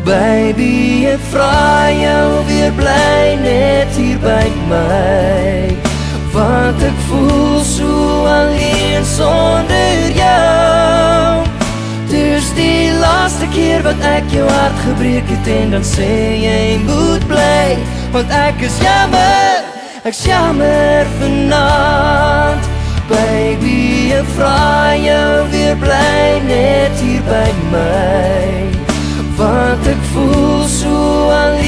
Baby, ek vra jou weer bly net hier by my, want ek voel so alleen sonder jou. Dis die laaste keer wat ek jou hart gebreek het en dan sê jy moet bly, want ek is jammer vanaand. Baby, ek vra jou weer bly net hier by my, want ek voel so alleen